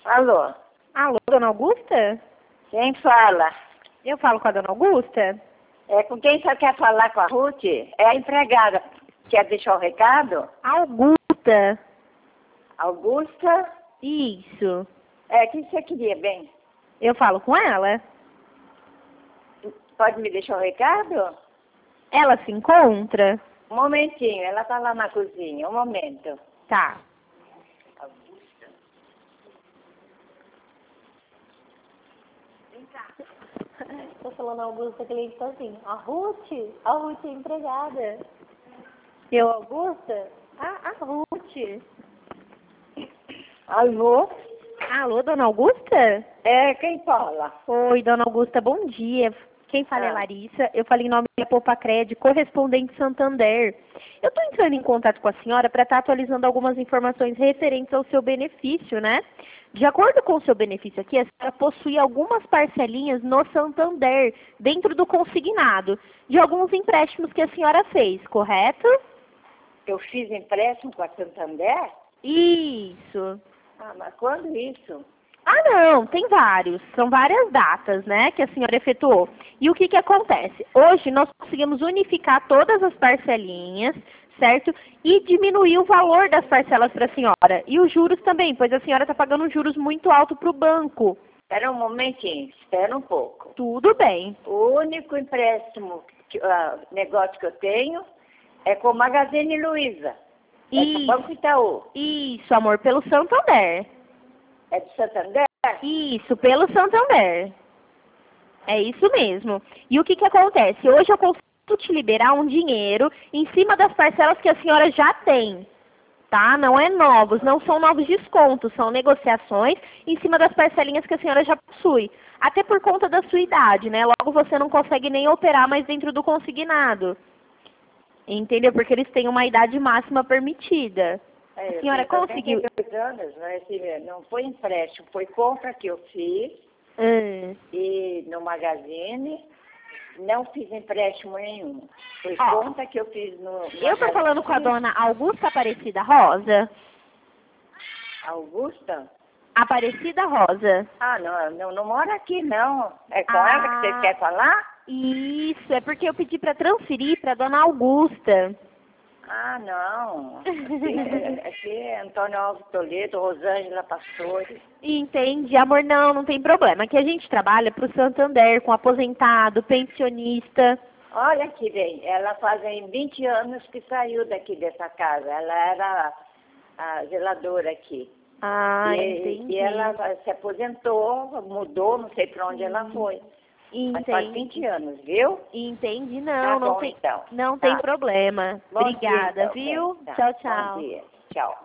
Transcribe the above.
Alô? Alô, dona Augusta? Quem fala? Eu falo com a dona Augusta? É com quem você quer falar com a Ruth? É a empregada. Quer deixar o recado? Augusta. Augusta? Isso. É, o que você queria, bem? Eu falo com ela? Pode me deixar o recado? Ela se encontra? Um momentinho, ela tá lá na cozinha, um momento. Tá. Augusta? Tô falando Augusta, que ele tá assim, a Ruth é empregada. Eu, Augusta? A Ruth. Alô? Alô, dona Augusta? É, quem fala? Oi, dona Augusta, bom dia. Quem fala é Larissa, eu falei em nome da Popacred, correspondente Santander. Eu estou entrando em contato com a senhora para estar atualizando algumas informações referentes ao seu benefício, né? De acordo com o seu benefício aqui, a senhora possui algumas parcelinhas no Santander, dentro do consignado, de alguns empréstimos que a senhora fez, correto? Eu fiz empréstimo com a Santander? Isso. Ah, mas quando isso? Ah, não, tem vários. São várias datas, né, que a senhora efetuou. E o que que acontece? Hoje nós conseguimos unificar todas as parcelinhas, certo? E diminuir o valor das parcelas para a senhora. E os juros também, pois a senhora está pagando juros muito alto para o banco. Espera um momentinho, espera um pouco. Tudo bem. O único empréstimo, negócio que eu tenho, é com o Magazine Luiza. É do Banco Itaú. Isso, amor, pelo Santander. É de Santander? Isso, pelo Santander. É isso mesmo. E o que que acontece? Hoje eu consigo te liberar um dinheiro em cima das parcelas que a senhora já tem, tá? Não é novos, não são novos descontos, são negociações em cima das parcelinhas que a senhora já possui. Até por conta da sua idade, né? Logo você não consegue nem operar mais dentro do consignado. Entendeu? Porque eles têm uma idade máxima permitida. A senhora conseguiu... 82 anos, mas não foi empréstimo, foi compra que eu fiz e no Magazine. Não fiz empréstimo nenhum. Foi conta que eu fiz no Eu estou falando com a dona Augusta Aparecida Rosa. Augusta? Aparecida Rosa. Ah, não mora aqui, não. É com ela que você quer falar? Isso, é porque eu pedi para transferir para dona Augusta. Ah, não. Aqui é Antônio Alves Toledo, Rosângela Pastore. Entendi, amor, não tem problema. Aqui a gente trabalha para o Santander, com aposentado, pensionista. Olha que bem, ela fazem 20 anos que saiu daqui dessa casa. Ela era a zeladora aqui. Ah, entendi. E ela se aposentou, mudou, não sei para onde ela foi. Entendi. Mas faz 20 anos, viu? Entendi, Tá bom, então. não tem problema. Bom Obrigada, dia, então. viu? Tá. Tchau, tchau. Bom dia. Tchau.